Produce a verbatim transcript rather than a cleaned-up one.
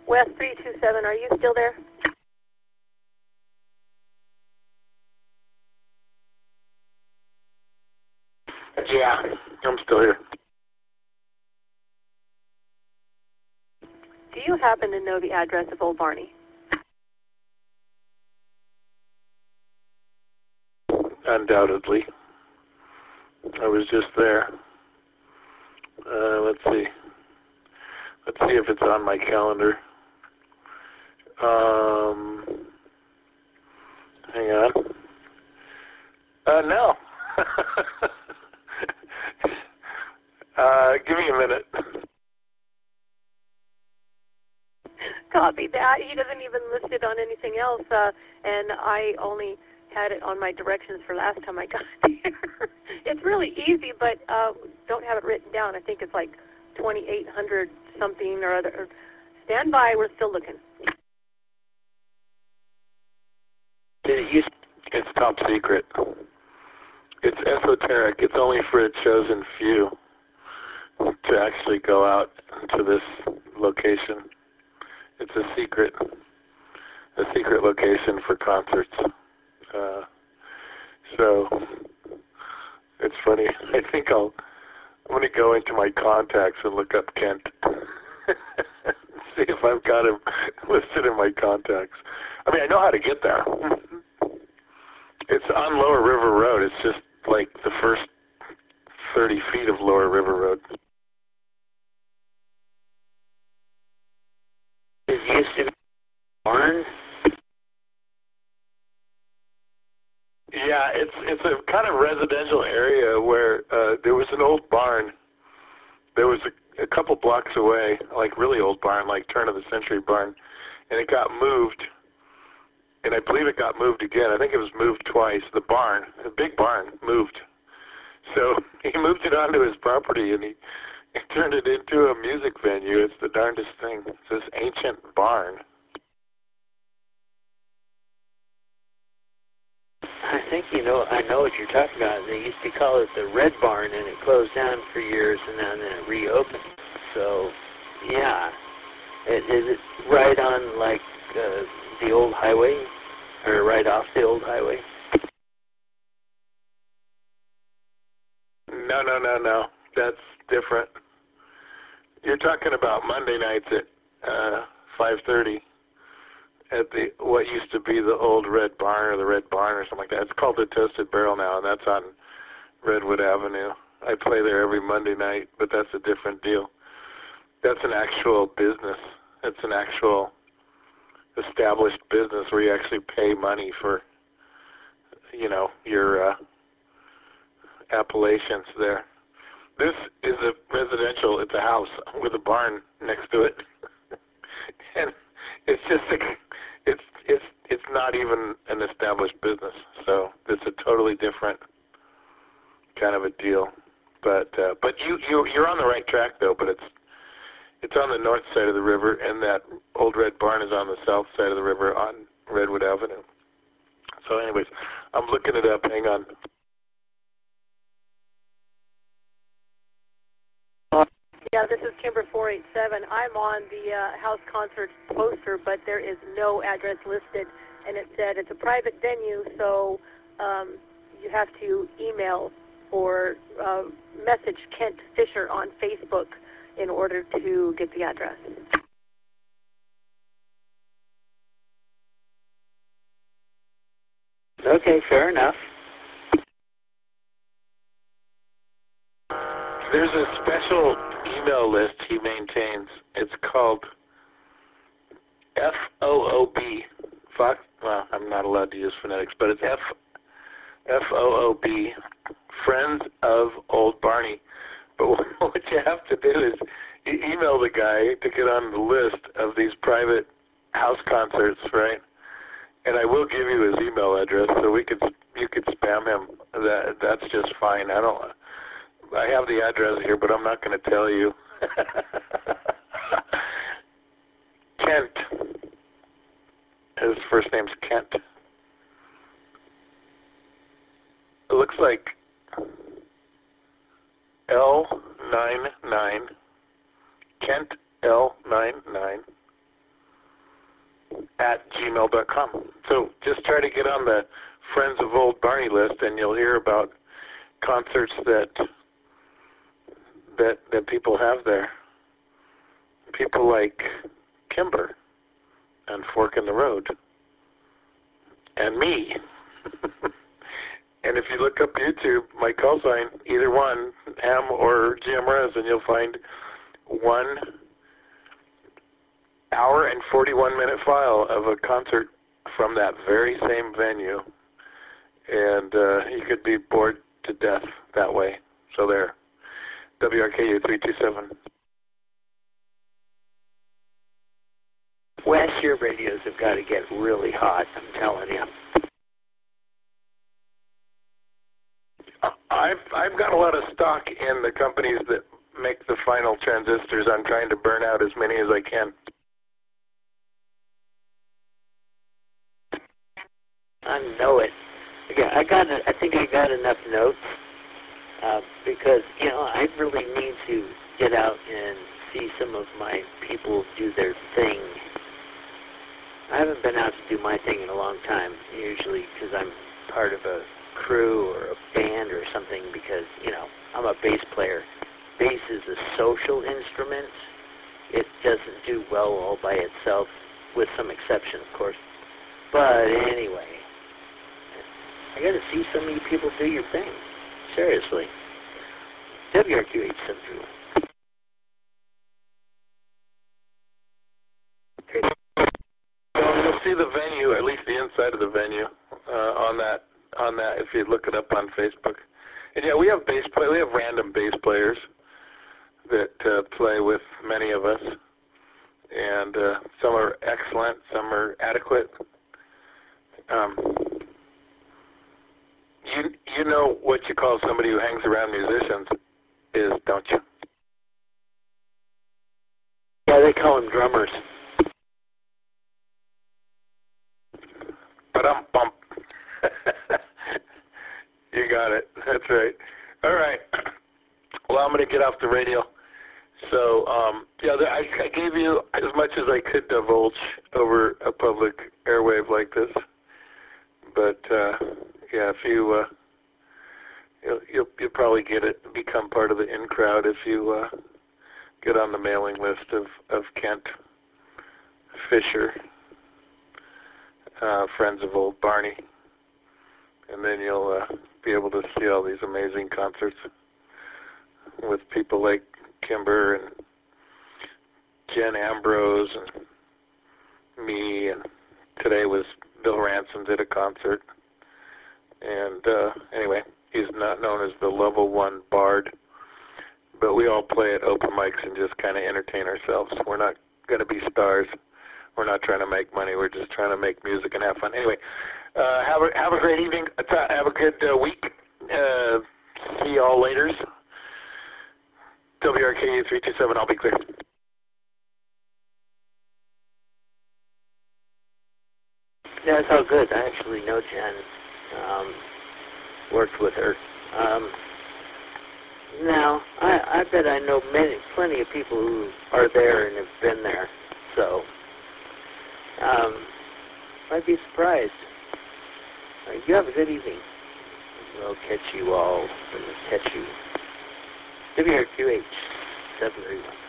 West three two seven, are you still there? Yeah, I'm still here. Do you happen to know the address of Old Barney? Undoubtedly. I was just there. Uh, let's see. Let's see if it's on my calendar. Um, hang on. Uh, no. uh, give me a minute. Copy that. He doesn't even list it on anything else, uh, and I only had it on my directions for last time I got there. It's really easy, but uh, don't have it written down. I think it's like twenty-eight hundred something or other. Stand by. We're still looking. It's top secret. It's esoteric. It's only for a chosen few to actually go out to this location. It's a secret, a secret location for concerts. Uh, so it's funny. I think I'll. I'm going to go into my contacts and look up Kent. See if I've got him listed in my contacts. I mean, I know how to get there. It's on Lower River Road. It's just like the first thirty feet of Lower River Road. It used to be a barn? Yeah, it's it's a kind of residential area where uh, there was an old barn. There was a, a couple blocks away, like really old barn, like turn of the century barn, and it got moved. And I believe it got moved again. I think it was moved twice. The barn, the big barn, moved. So he moved it onto his property, and he, he turned it into a music venue. It's the darndest thing. It's this ancient barn. I think you know. I know what you're talking about. They used to call it the Red Barn, and it closed down for years, and then it reopened. So, yeah, it, is it right on like uh, the old highway, or right off the old highway? No, no, no, no. That's different. You're talking about Monday nights at uh, five thirty. At the what used to be the old Red Barn or the Red Barn or something like that. It's called the Toasted Barrel now, and that's on Redwood Avenue. I play there every Monday night, but that's a different deal. That's an actual business. It's an actual established business where you actually pay money for, you know, your uh, appellations there. This is a residential. It's a house with a barn next to it, and it's just a, it's it's it's not even an established business. So it's a totally different kind of a deal. But uh, but you you you're on the right track though. But it's it's on the north side of the river, and that old red barn is on the south side of the river on Redwood Avenue. So anyways, I'm looking it up. Hang on. Yeah, this is Kimber four eight seven. I'm on the uh, house concert poster, but there is no address listed, and it said it's a private venue, so um, you have to email or uh, message Kent Fisher on Facebook in order to get the address. Okay, fair enough. There's a special email list he maintains. It's called F O O B. Fox, well, I'm not allowed to use phonetics, but it's F F O O B, Friends of Old Barney. But what you have to do is you email the guy to get on the list of these private house concerts, right? And I will give you his email address so we could you could spam him. That that's just fine. I don't. I have the address here, but I'm not going to tell you. Kent. His first name's Kent. It looks like L nine nine. Kent L nine nine at gmail dot com. So just try to get on the Friends of Old Barney list, and you'll hear about concerts that that that people have there. People like Kimber and Fork in the Road, and me. And if you look up YouTube, my call sign, either one, Ham or G M Rez, and you'll find one hour and forty-one minute file of a concert from that very same venue. And uh, you could be bored to death that way. So there. W R K U three two seven. Wes, your radios have got to get really hot, I'm telling you. I've I've got a lot of stock in the companies that make the final transistors. I'm trying to burn out as many as I can. I know it. Again, I got. I think I got enough notes uh, because you know I really need to get out and see some of my people do their thing. I haven't been out to do my thing in a long time. Usually, because I'm part of a crew or a band or something. Because you know I'm a bass player. Bass is a social instrument. It doesn't do well all by itself, with some exception, of course. But anyway. I got to see some of you people do your thing. Seriously. W R Q eight seven three one. Well, you'll see the venue, at least the inside of the venue, uh, on that. On that, if you look it up on Facebook. And yeah, we have bass play. We have random bass players that uh, play with many of us, and uh, some are excellent, some are adequate. Um, You you know what you call somebody who hangs around musicians is, don't you? Yeah, they call them drummers. But I'm bump. You got it. That's right. All right. Well, I'm going to get off the radio. So, um, yeah, I, I gave you as much as I could divulge over a public airwave like this. But uh, yeah, if you uh, you'll, you'll you'll probably get it, become part of the in crowd if you uh, get on the mailing list of of Kent Fisher, uh, Friends of Old Barney, and then you'll uh, be able to see all these amazing concerts with people like Kimber and Jen Ambrose and me, and today was Bill Ransom did a concert. And uh, anyway, he's not known as the level one bard, but we all play at open mics and just kind of entertain ourselves. We're not going to be stars. We're not trying to make money. We're just trying to make music and have fun. Anyway, uh, have a have a great evening. Have a good uh, week. Uh, see you all later. W R K U three two seven. I'll be clear. Yeah, it's all good. I actually know Jen. Um, worked with her. Um, now, I, I bet I know many, plenty of people who are there and have been there. So, um, I'd be surprised. Uh, you have a good evening. We'll catch you all. We'll catch you. W R Q H seven three one.